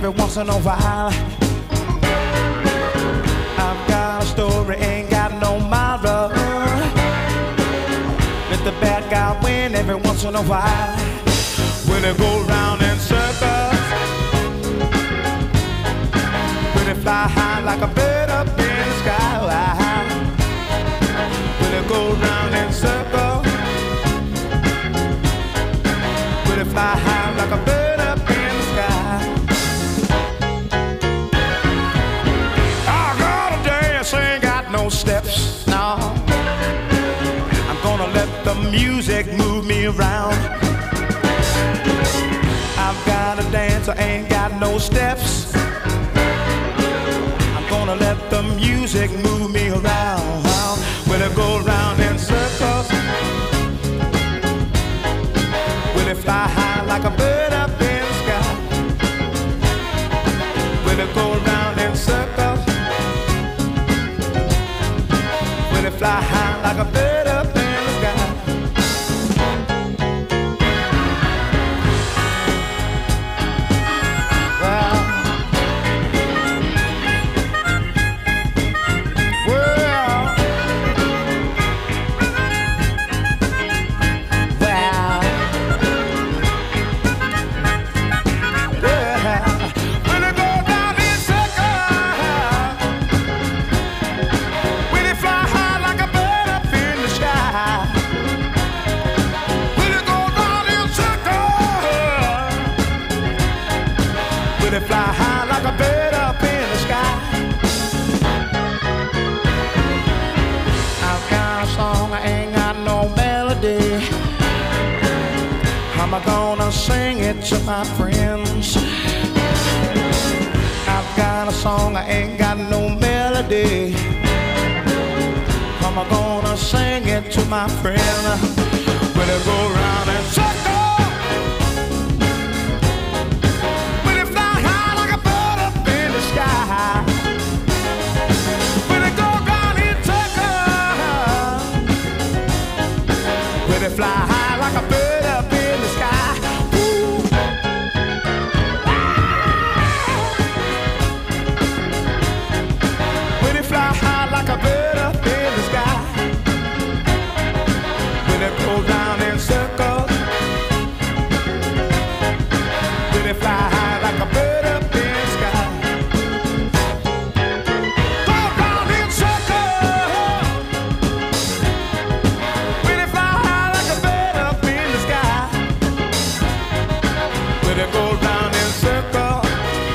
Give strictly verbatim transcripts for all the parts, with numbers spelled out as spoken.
every once in a while. I've got a story, ain't got no moral. Let the bad guy win every once in a while. Will it go round in circles? Will it fly high like a bird up in the sky? Will it go round in circles? Will it fly high like a bird up in the sky? I gotta dance, ain't got no steps, no. I'm gonna let the music move me around. I've got to dance, I ain't got no steps. I'm gonna let the music move me around. Will it go round in circles? Will it fly high like a bird up in the sky? Will it go round in circles? Will it fly high like a bird up in the sky? Will it fly high like a bird up in the sky? I've got a song, I ain't got no melody. How am I gonna sing it to my friends? I've got a song, I ain't got no melody. How am I gonna sing it to my friends? Will it go round and circle? Will it fly high like a bird up in the sky? Ooh. Will it fly high like a bird up in the sky? Will it go round in circles? Will it fly high like a bird up in the sky? Go round in circles. Will it fly high like a bird up in the sky? Will it go round in circles?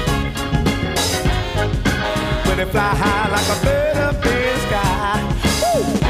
Will it fly high like a bird up in the sky? Woo!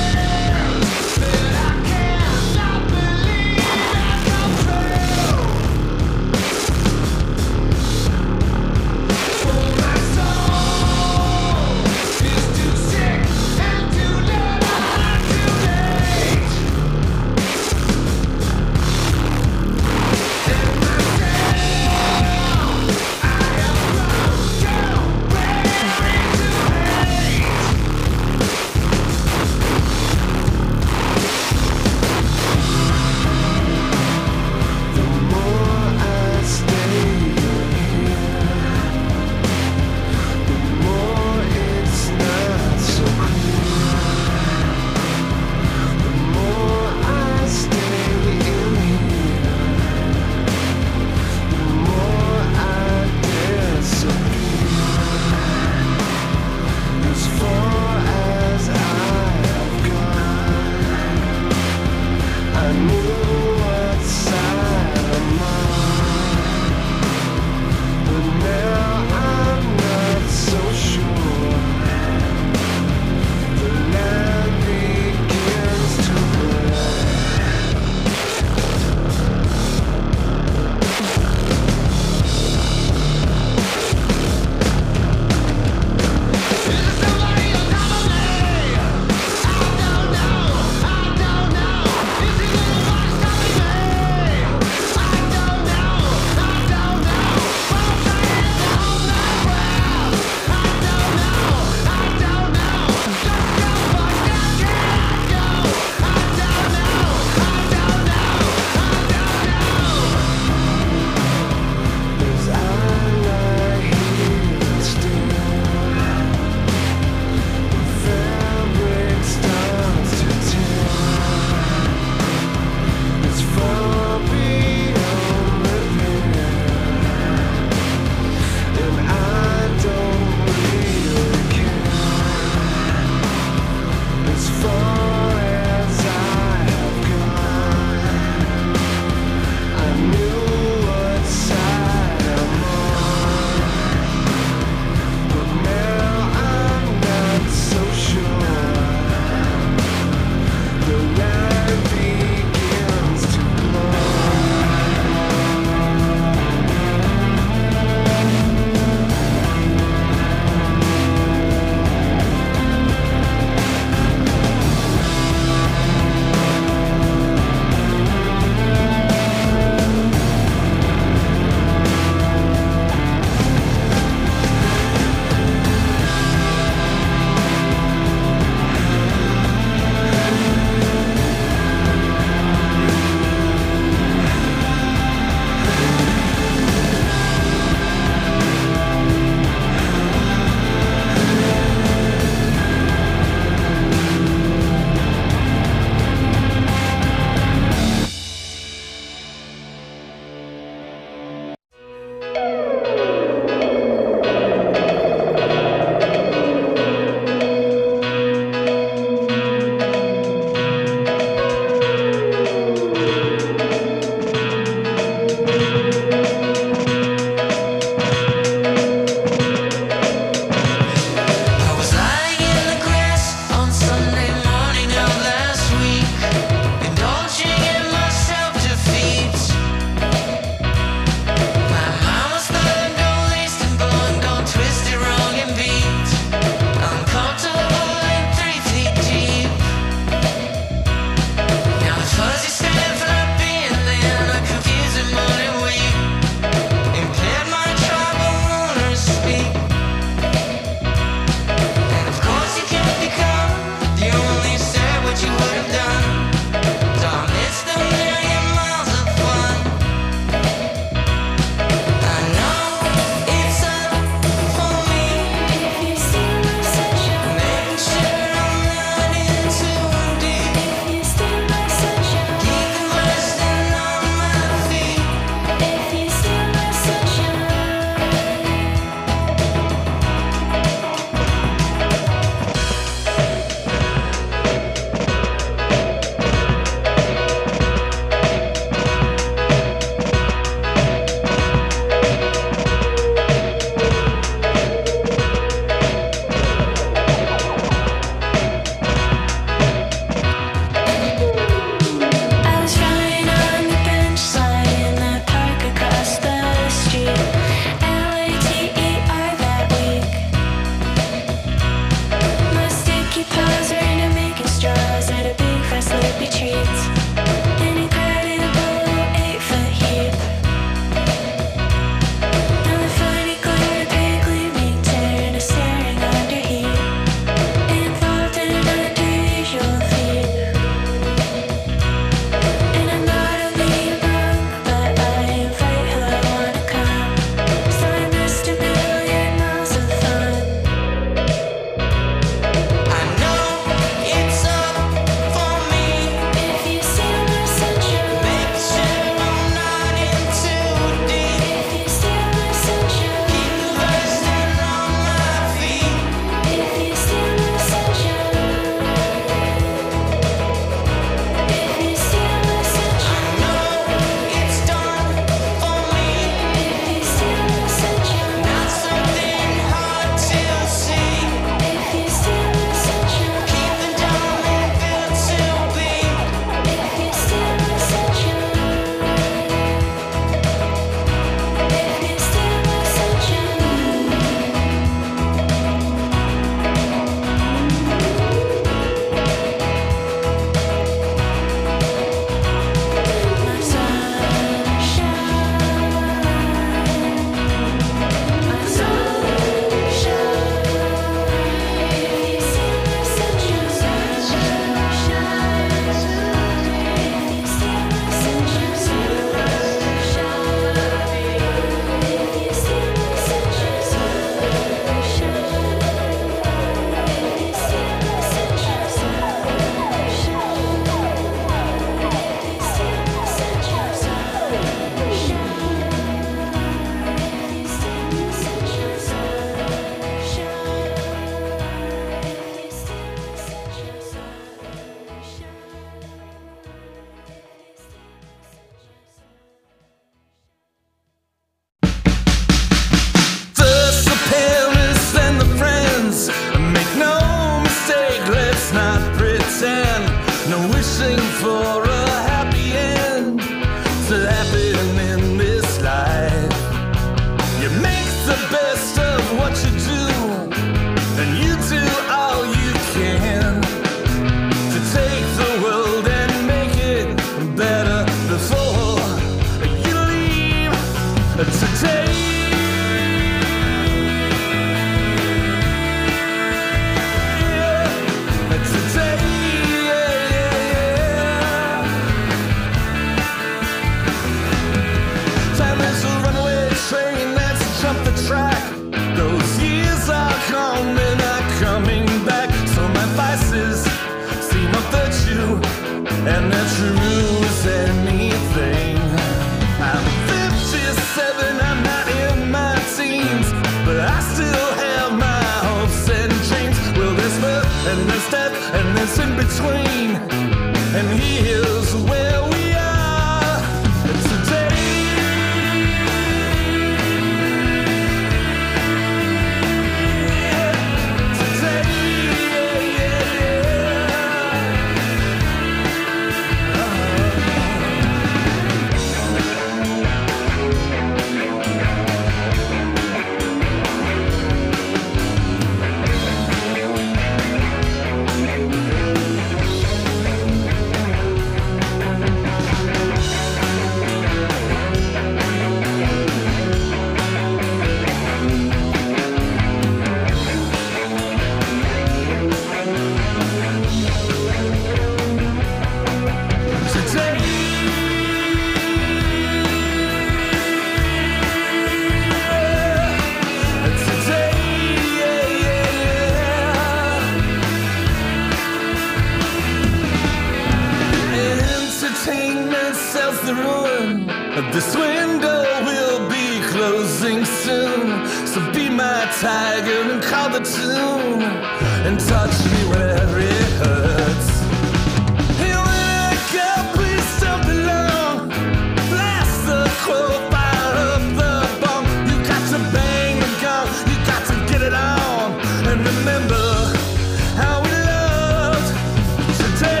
smells the ruin. This window will be closing soon. So be my tiger and call the tune and touch me where it hurts. Hey, when I go, please don't be long. Blast the coal fire up the bunk. You got to bang the gun, you got to get it on. And remember how we loved today.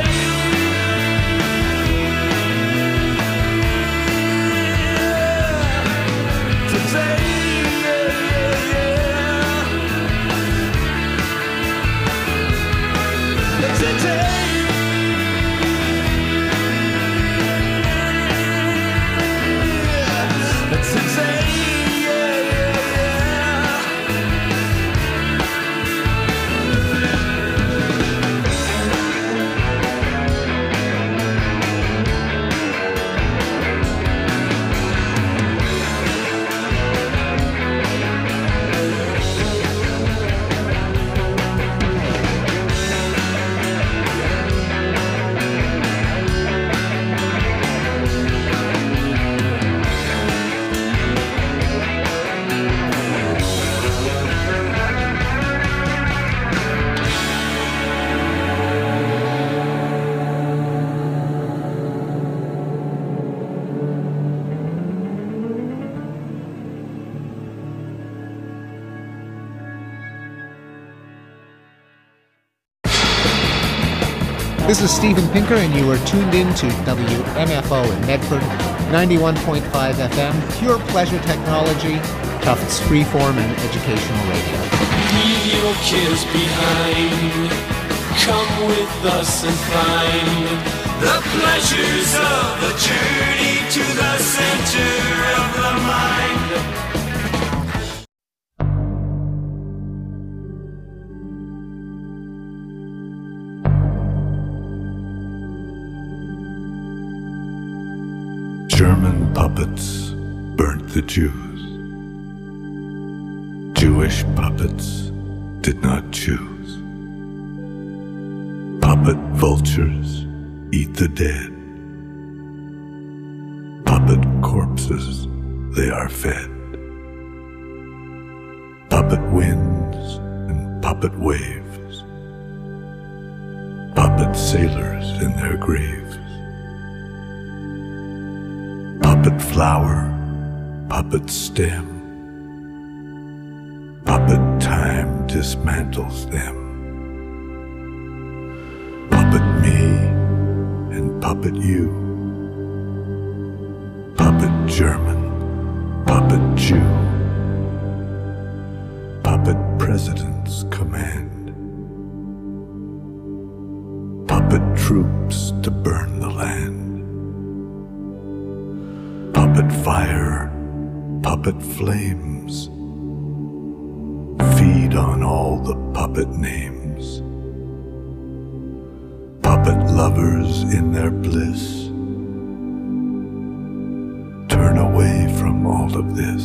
Today, yeah, yeah, yeah. Today. This is Steven Pinker, and you are tuned in to W M F O in Medford, ninety-one point five F M, pure pleasure technology, Tufts freeform and educational radio. Leave your cares behind. Come with us and find the pleasures of the journey to the center of the mind. German puppets burnt the Jews. Jewish puppets did not choose. Puppet vultures eat the dead. Puppet corpses they are fed. Puppet winds and puppet waves. Puppet sailors in their graves. Puppet flower, puppet stem. Puppet time dismantles them. Puppet me and puppet you. Puppet German, puppet Jew. Puppet president's command. Puppet troops to burn the land. Puppet fire, puppet flames. Feed on all the puppet names. Puppet lovers in their bliss. Turn away from all of this.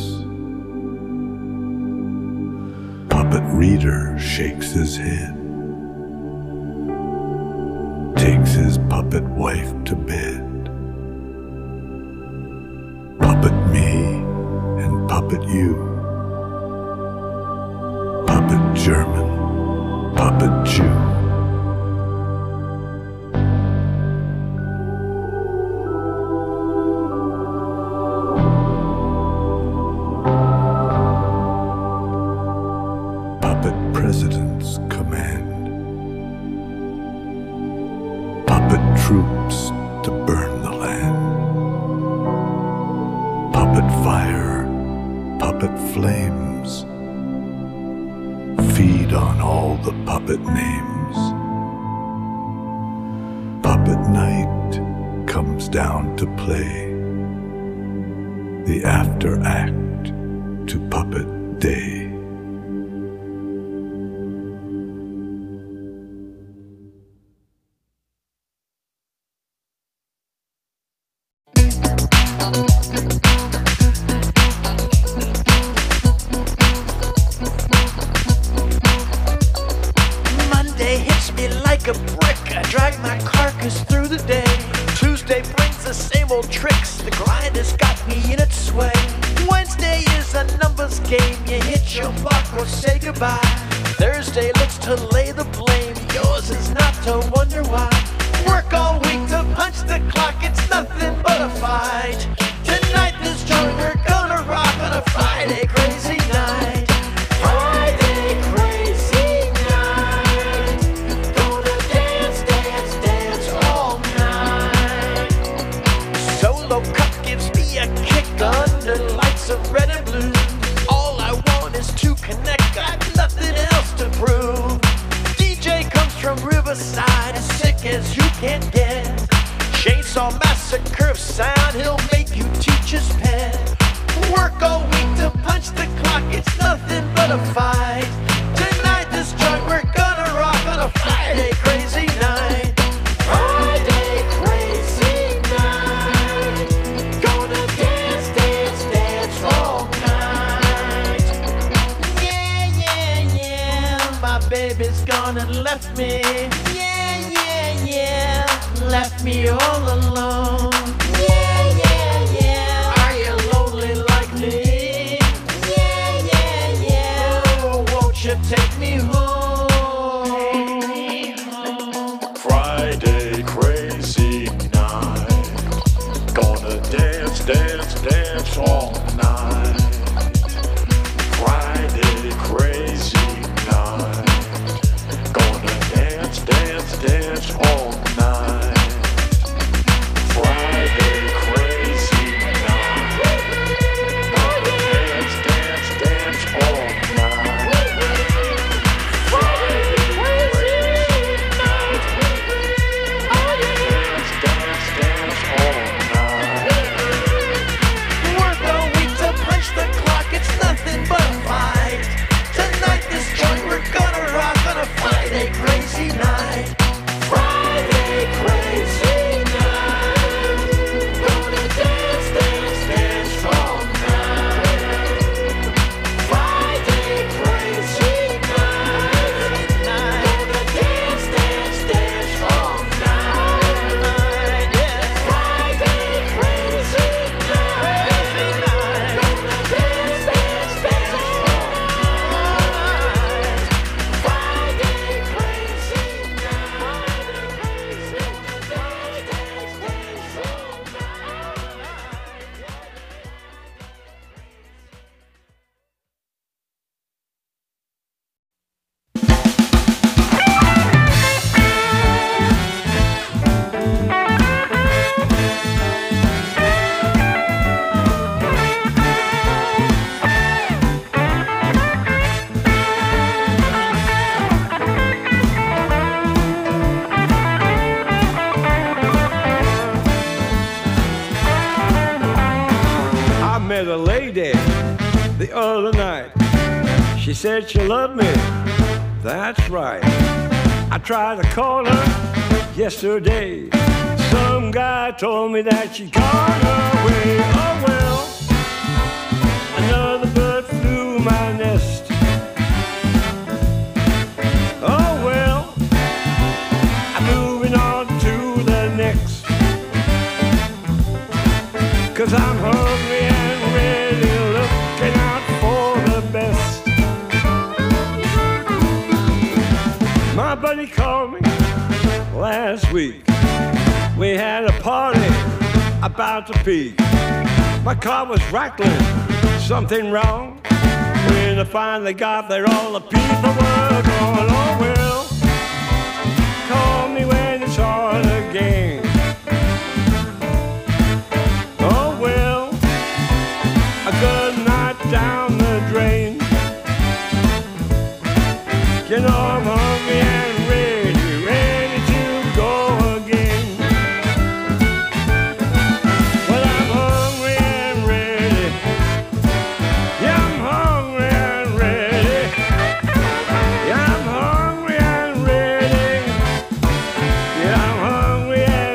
Puppet reader shakes his head. Takes his puppet wife to bed. Puppet me and puppet you. Puppet German, puppet Jew. Puppet president's command. Puppet troops to burn the land. Puppet fire, puppet flames. Feed on all the puppet names. Puppet night comes down to play. The after act to puppet day. Monday hits me like a brick. I drag my carcass through the day. Tuesday brings the same old tricks. The grind has got me in its sway. Wednesday is a numbers game. You hit your mark or say goodbye. Thursday looks to lay the blame. Yours is not to wonder why. Work all week to punch the clock. It's nothing but a fight. Tonight this joint we're gonna rock on a Friday crazy night. Friday crazy night. Gonna dance, dance, dance all night. Solo cup gives me a kick under lights of red and blue. All I want is to connect. Got nothing else to prove. D J comes from Riverside, as sick as you can get. Chainsaw Massacre sound, he'll make you teach his pen. Work all week to punch the clock, it's nothing but a fight. Tonight this joint we're gonna rock on a Friday crazy night. Friday crazy night. Gonna dance, dance, dance all night. Yeah, yeah, yeah, my baby's gone and left me. Yeah, yeah, yeah, left me all alone. Yeah, yeah, yeah, are you lonely like me? Yeah, yeah, yeah, oh, won't you take me home? Take me home. Friday crazy night. Gonna dance, dance, dance all night. Friday crazy night. Gonna dance, dance, dance all night. Friday crazy night. Gonna dance, dance, dance all night. Friday crazy night. Dance, dance, dance all night. Work all week to punch the clock, it's nothing but a fight. Tonight this joint we're gonna rock on a Friday crazy night. Friday crazy night. Gonna dance, dance, dance all night. Friday crazy night. Gonna dance, dance, dance all night. Yeah. Friday crazy night. Gonna dance, dance, dance all night. Friday crazy night. Crazy, dance, dance, dance all night. I met a lady the other night. She said she loved me. That's right. I tried to call her yesterday. Some guy told me that she'd gone away. Oh well, another bird flew my nest. Oh well, I'm moving on to the next. 'Cause I'm hungry and ready, looking out for the best. My buddy called me last week. We had a party about to peak. My car was rattling, something wrong. When I finally got there, all the people were going, oh well, call me when it's hard again. Oh well, a good night down the drain. You know I'm hungry and ready, ready to go again. Well, I'm hungry and ready. Yeah, I'm hungry and ready. Yeah, I'm hungry and ready. Yeah, I'm hungry and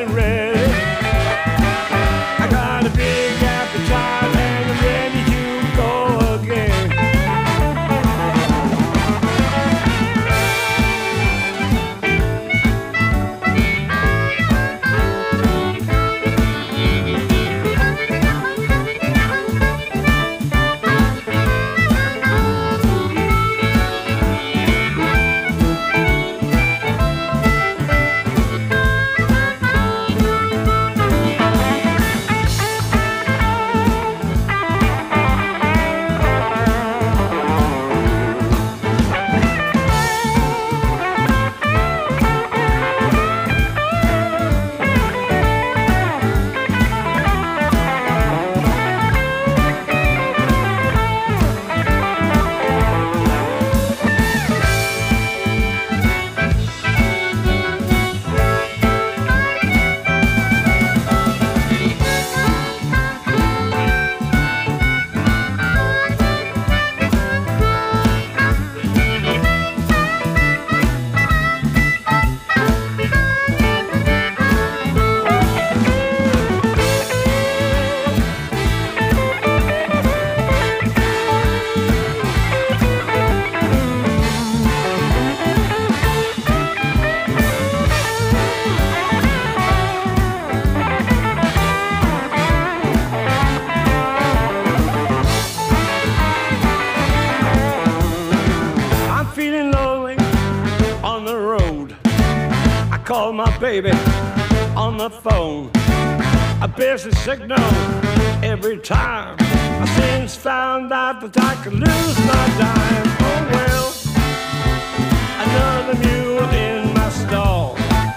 my baby on the phone. A busy signal every time. I since found out that I could lose my dime. Oh well, another mule in my stall.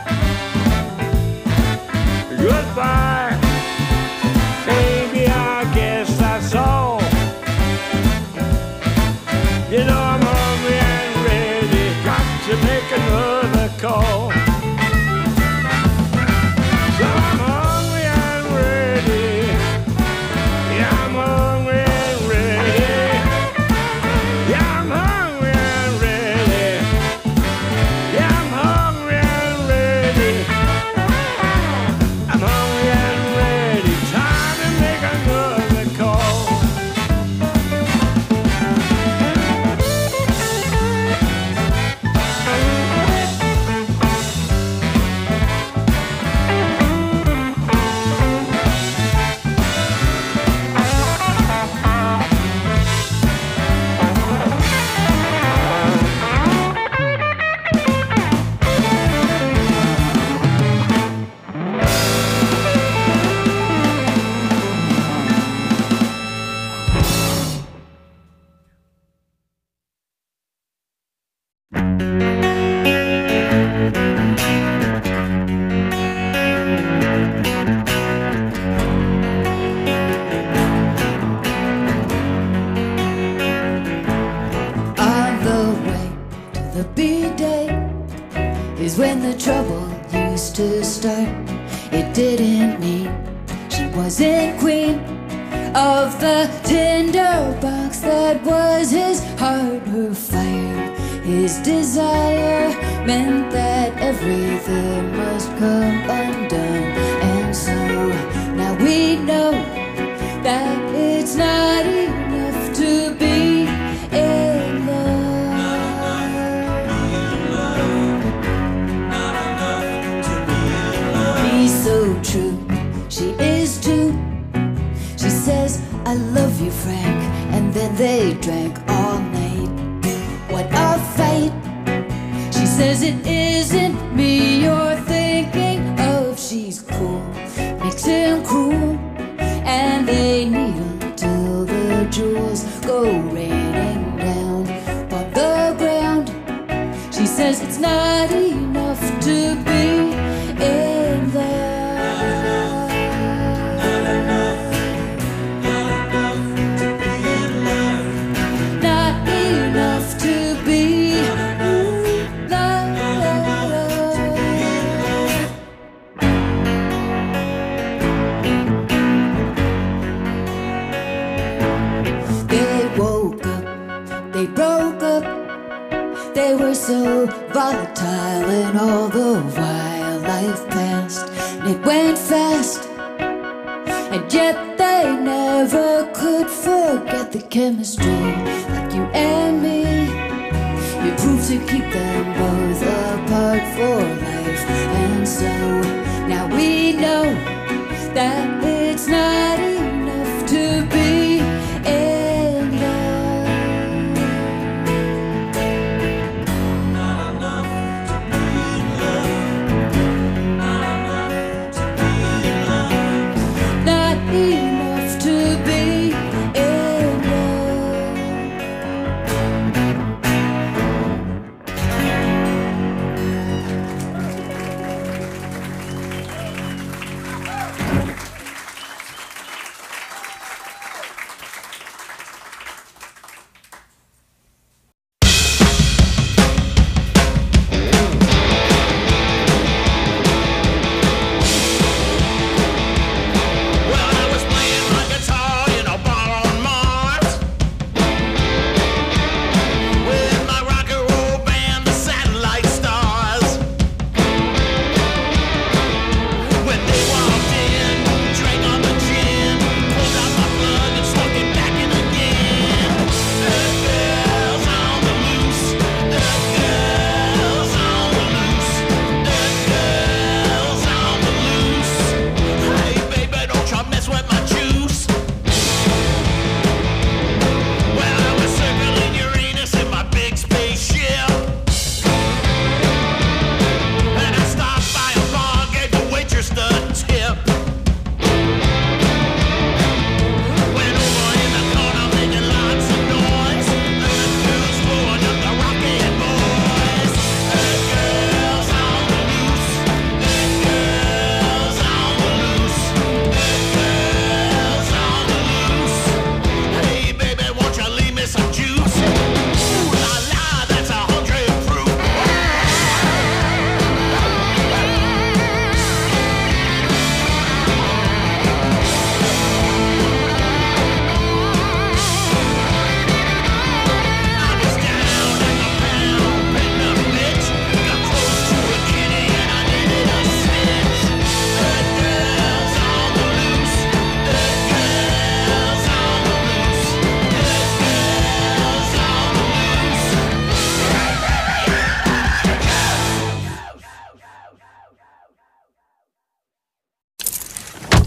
Goodbye, baby, I guess that's all. You know I'm hungry and ready, got to make another call. So I'm hungry and ready, yeah, I'm hungry and ready, yeah, I'm hungry and ready, yeah, I'm hungry and ready, I'm hungry and ready, time to make another call. On the way to the B-Day is when the trouble used to start. It didn't mean she wasn't queen of the tinderbox that was his heart. Her fire, his desire meant that everything must come undone. And so now we know that it's not enough to be in love. He's so true, she is too. She says, I love you, Frank, and then they drank all night. What a fight! She says it isn't me you're thinking of. She's cool, makes him cruel, and they needle till the jewels go raining down on the ground. She says it's not enough to be in love. Not enough to be in love. They woke up, they broke up. They were so volatile, and all the while life passed, and it went fast. And yet they never could forget the chemistry, like you and me. It proved to keep them both apart for life. And so now we know that it's not enough to be in love. Not enough to be in love. Not enough to be in love. Not enough to be in love.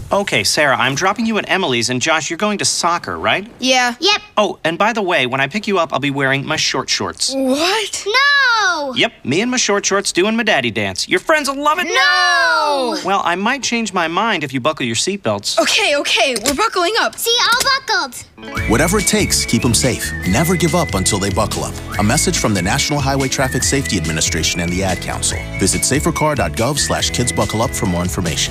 Okay, Sarah, I'm dropping you at Emily's, and Josh, you're going to soccer, right? Yeah. Yep. Oh, and by the way, when I pick you up, I'll be wearing my short shorts. What? No! Yep, me and my short shorts doing my daddy dance. Your friends will love it. No! Well, I might change my mind if you buckle your seatbelts. Okay, okay, we're buckling up. See, all buckled. Whatever it takes, keep them safe. Never give up until they buckle up. A message from the National Highway Traffic Safety Administration and the Ad Council. Visit safercar.gov slash kidsbuckleup for more information.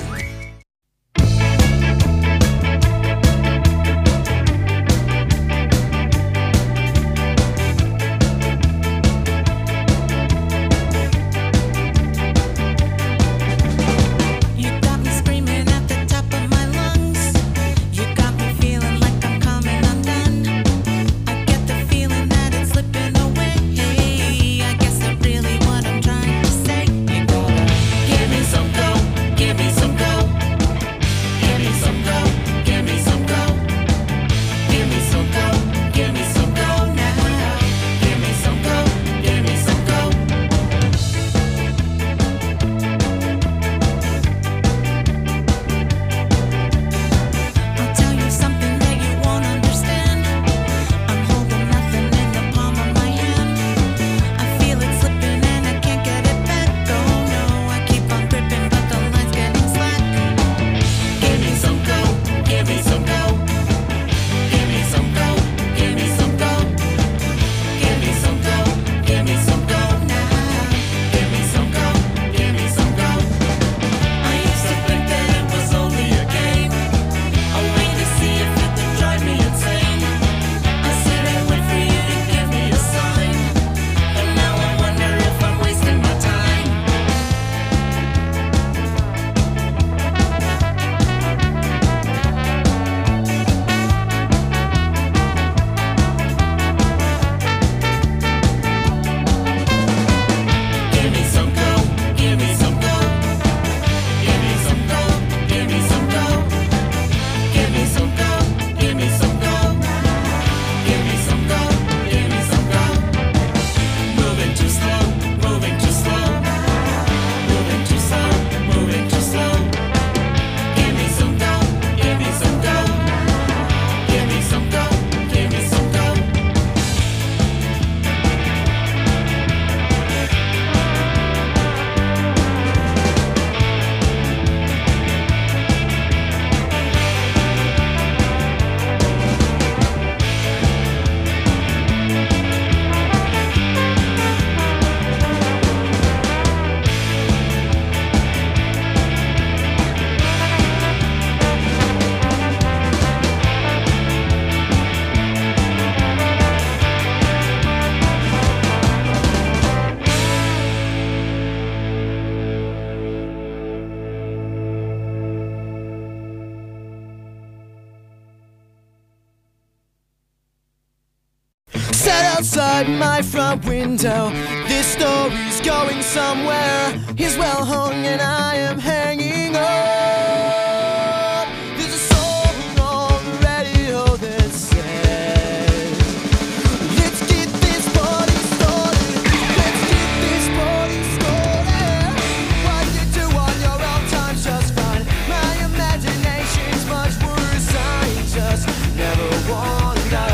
Sat outside my front window. This story's going somewhere. He's well hung and I am hanging up. There's a song on the radio that says, let's get this party started. Let's get this party started. What you do on your own time's just fine. My imagination's much worse. I just never wonder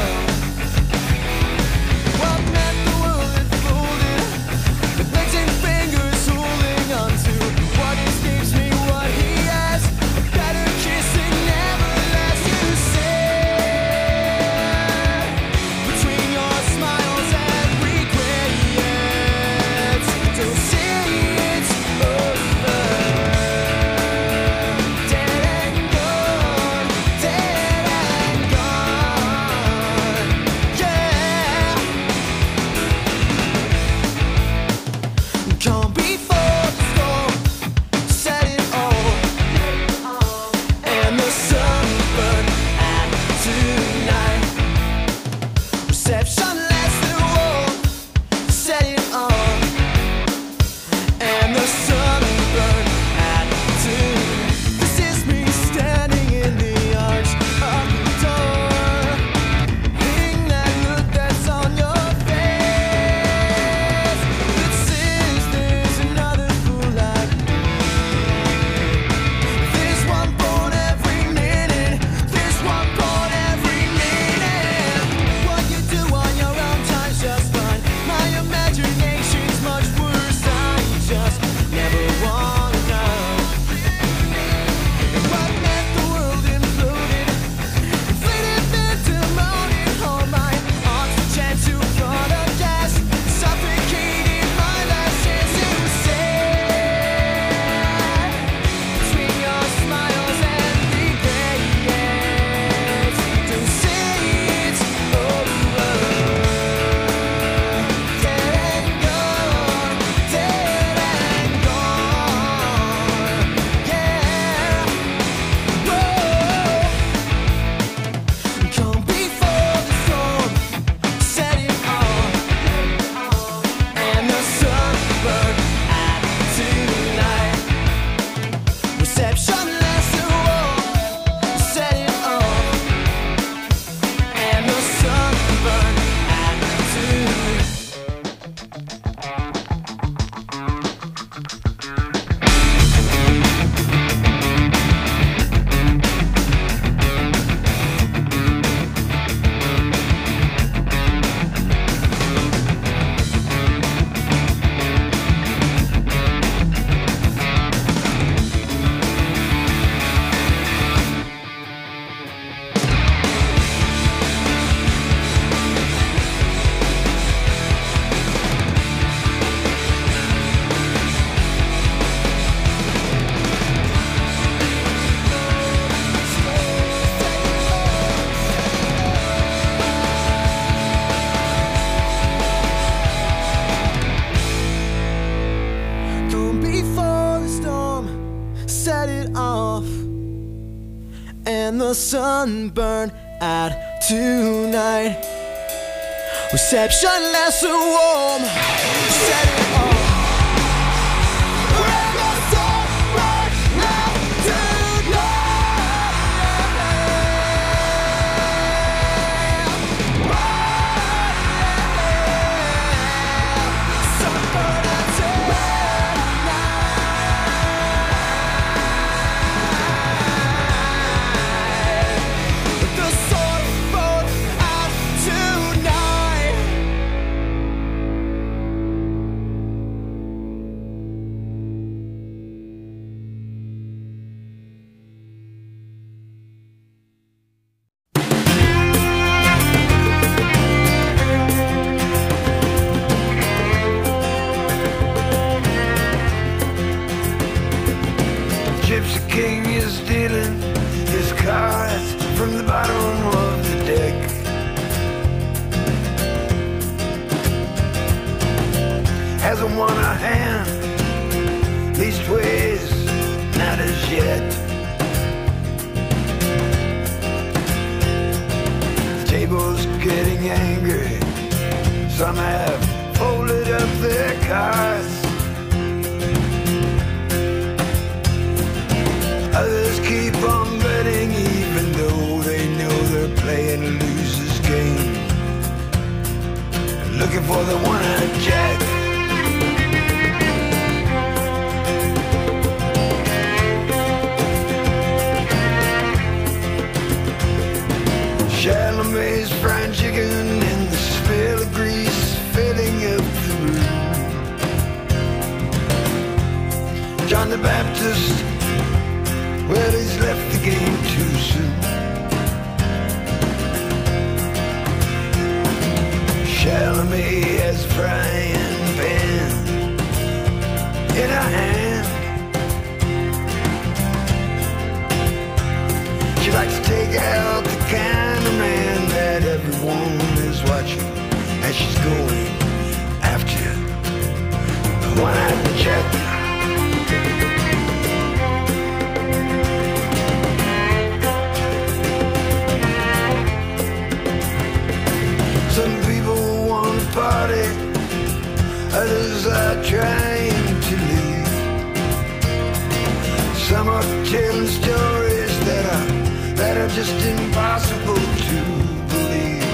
what meant the world unfolded. The blazing fingers holding on to what escapes me, what what meant the world imploded. Inflated pandemonium, hold my oxygen to front of gas, suffocated my last chance to say between your smiles and regrets. Don't say it's over. Dead and gone, dead and gone. Yeah. Whoa. Come before the storm, set it off, and the sun burned out tonight. Reception lasts a while, set it off, and the sun burned out tonight. Come before the storm, set it off, and the sun burned out tonight. Reception lasts a warm, set it off. And the sun burned out tonight. Sun burned out tonight. The sun burned out tonight. Gypsy King is stealing his cards from the bottom of the deck. Hasn't won a hand, least ways, not as yet. The table's getting angry, some have folded up their cards. Others keep on betting even though they know they're playing a loser's game. Looking for the one-eyed jack. Chalamet's fried chicken and the smell of grease filling up the room. John the Baptist, well, he's left the game too soon. Chalamet has a frying pan in her hand. She likes to take out the kind of man that everyone is watching as she's going after the one-eyed jack. Some people want to party, others are trying to leave. Some are telling stories that are that are just impossible to believe.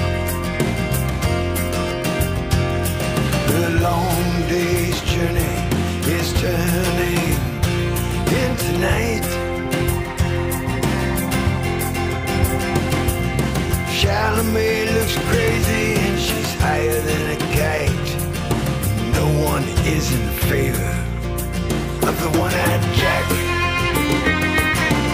The long day's journey is turning into night. Chalamet looks crazy and she's higher than a kite. No one is in favor of the one-eyed jack.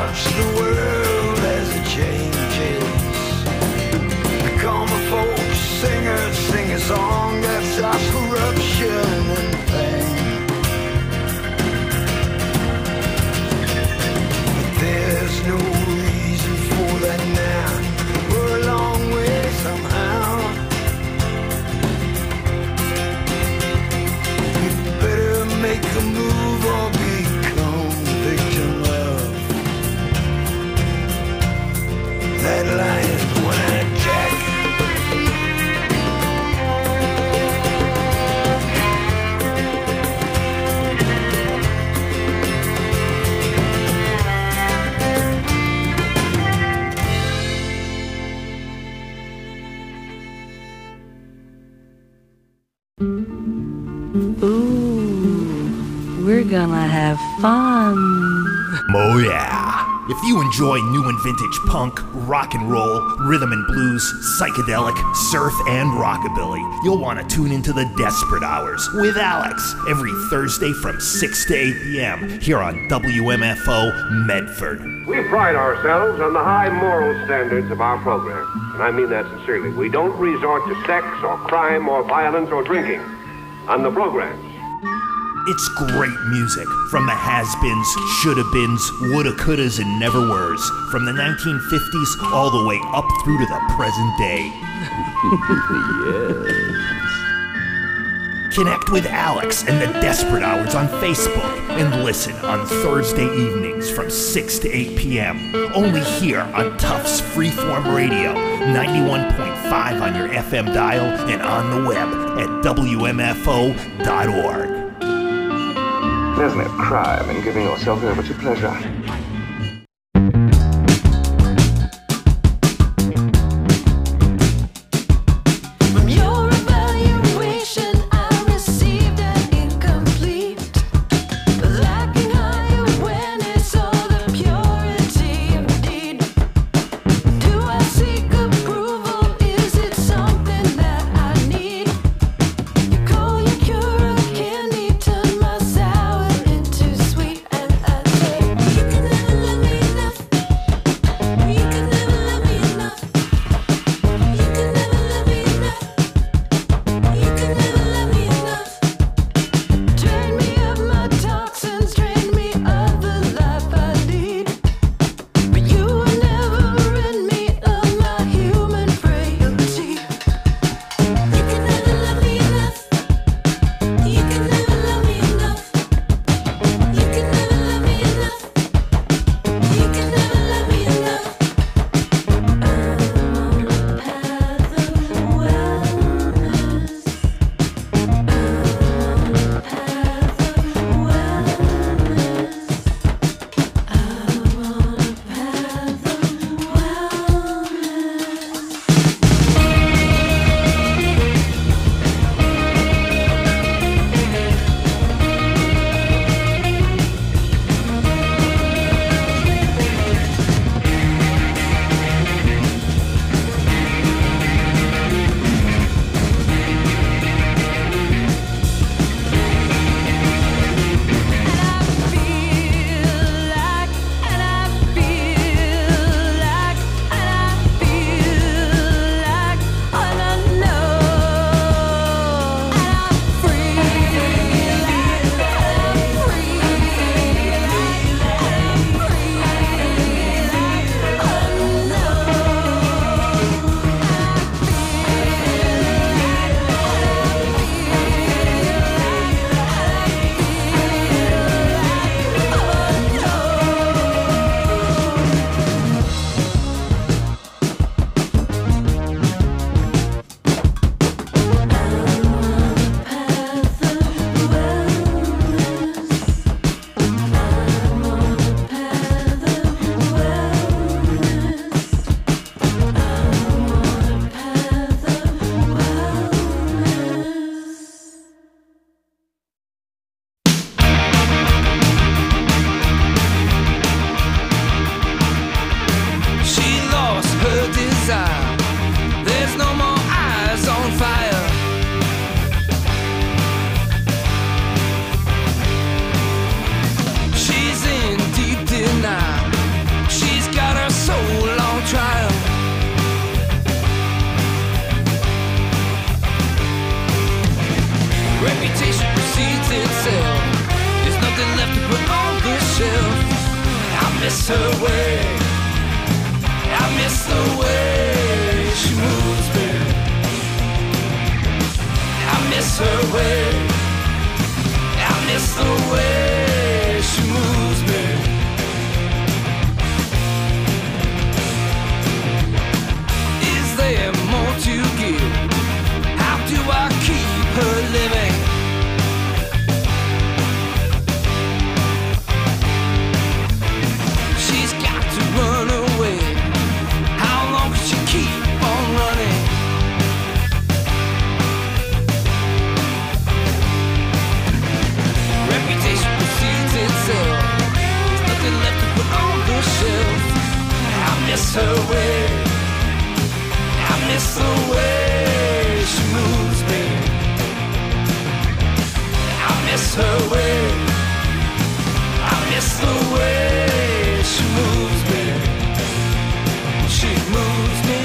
watch the world as it changes. Call my folks singers, sing a song that's our corruption and pain. But there's no reason for that now. We're a long way somehow. We better make a move or become victim of that lion when I attack. Ooh, we're gonna have fun. Oh yeah. If you enjoy new and vintage punk, rock and roll, rhythm and blues, psychedelic, surf, and rockabilly, you'll want to tune into the Desperate Hours with Alex every Thursday from six to eight p.m. here on W M F O Medford. We pride ourselves on the high moral standards of our program, and I mean that sincerely. We don't resort to sex or crime or violence or drinking on the programs. It's great music from the has-beens, shoulda-beens, woulda-couldas, and never-weres, from the nineteen fifties all the way up through to the present day. Yes. Connect with Alex and the Desperate Hours on Facebook and listen on Thursday evenings from six to eight p.m. only here on Tufts Freeform Radio, ninety-one point five on your F M dial and on the web at W M F O dot org. There's no crime in giving yourself over to pleasure. You can reputation precedes itself. There's nothing left to put on the shelf. I miss her way. I miss the way she moves me. I miss her way. I miss the way she moves me. Is there more to give? How do I keep her living? She's got to run away. How long can she keep on running? Reputation precedes itself. There's nothing left to put on the shelf. I miss her way. I miss the way she moves me. I miss her way. I miss the way she moves me. She moves me.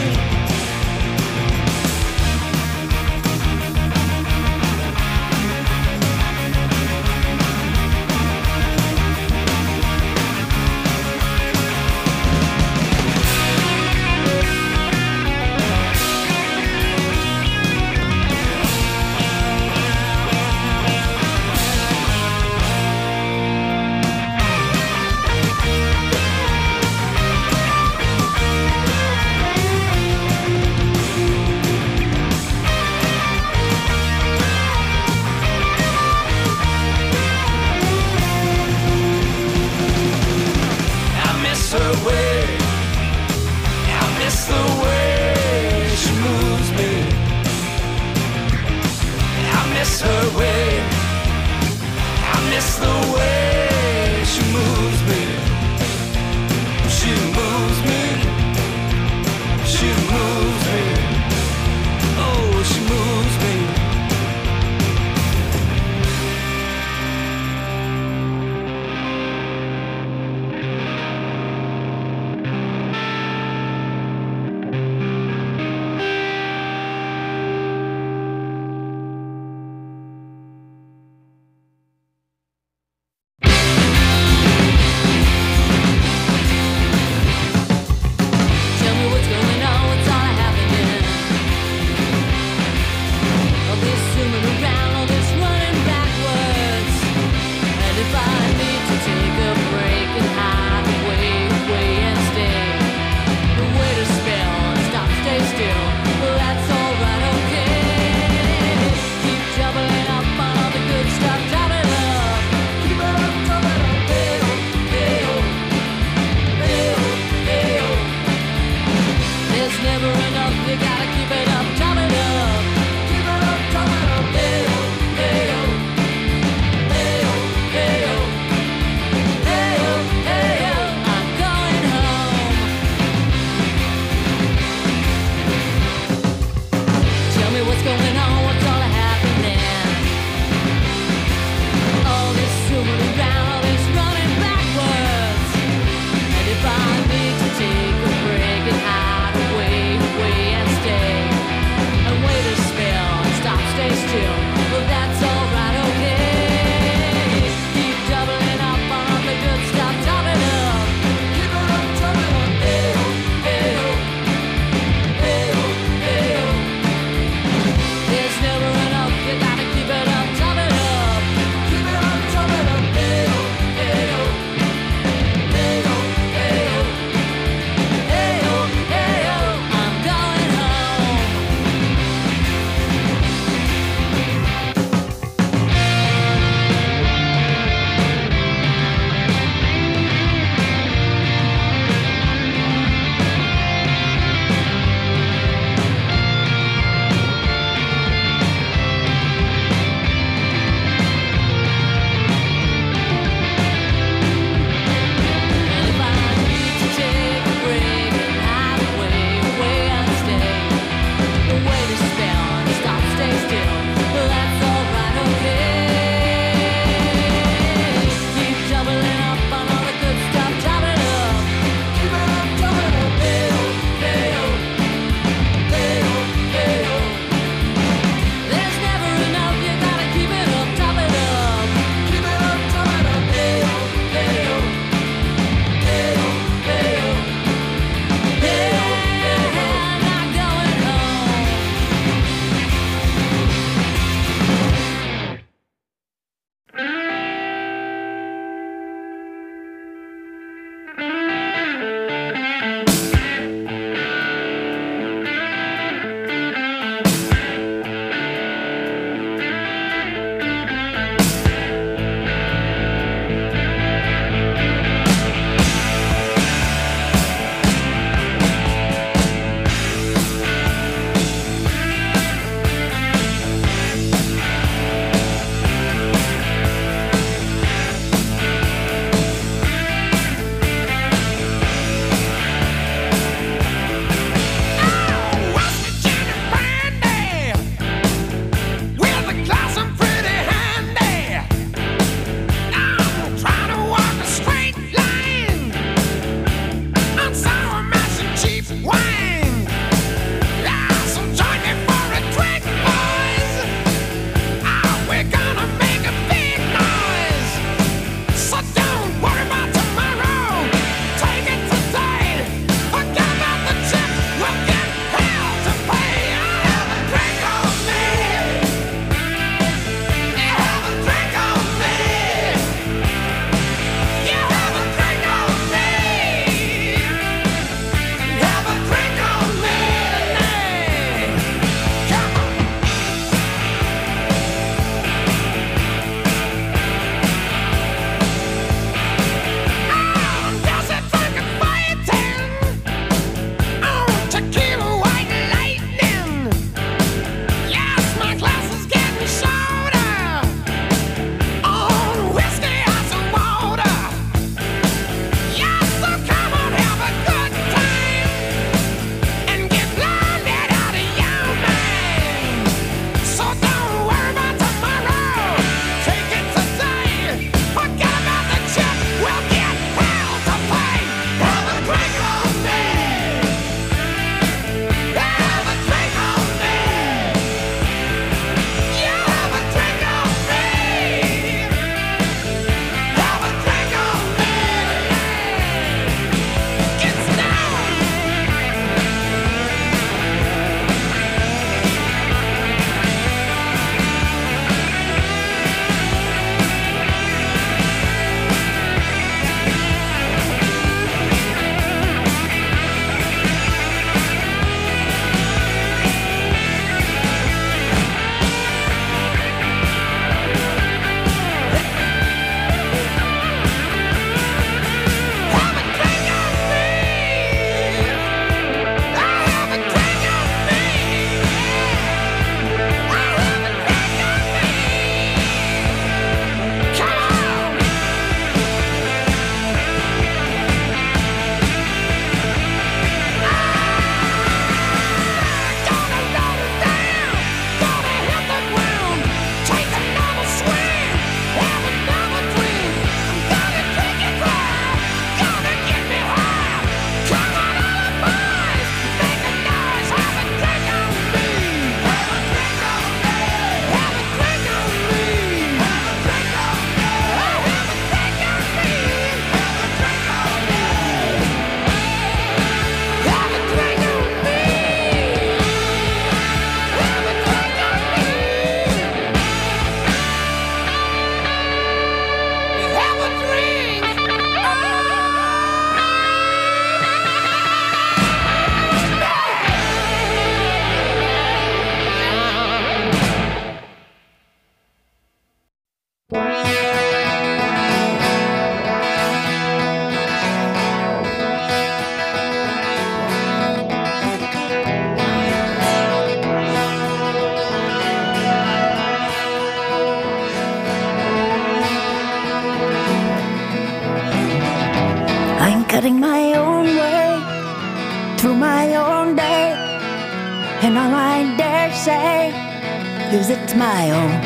cutting my own way through my own day, and all I dare say is it's my own.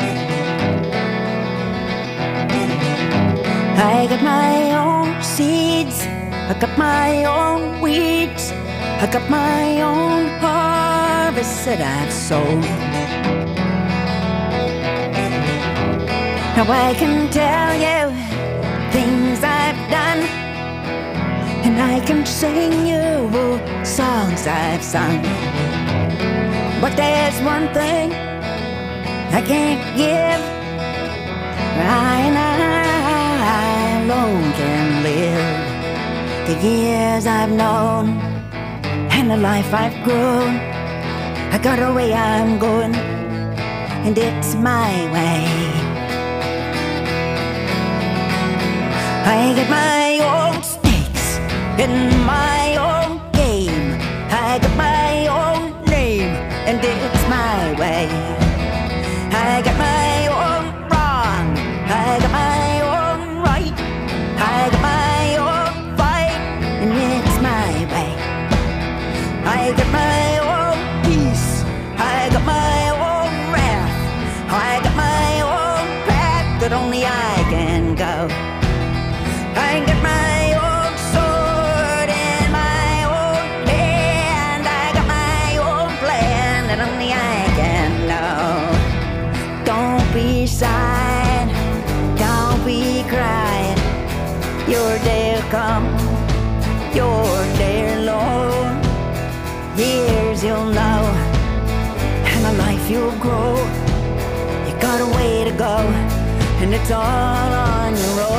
I got my own seeds, I got my own weeds, I got my own harvest that I've sown. Now I can tell you things I've done, and I can sing you songs I've sung. But there's one thing I can't give. I and I alone can live the years I've known and the life I've grown. I got a way I'm going, and it's my way. I get my own stakes in my own game. I got my own name, and it's my way. I got my own wrong, I got my own right, I got my own fight, and it's my way. I got my own peace, I got my own wrath, I got my own path that only I can go. I got my own sword in my own hand, I got my own plan that only I can know. Don't be sad, don't be crying, your day'll come, your day alone. Years you'll know, and a life you'll grow. You got a way to go, and it's all on your own.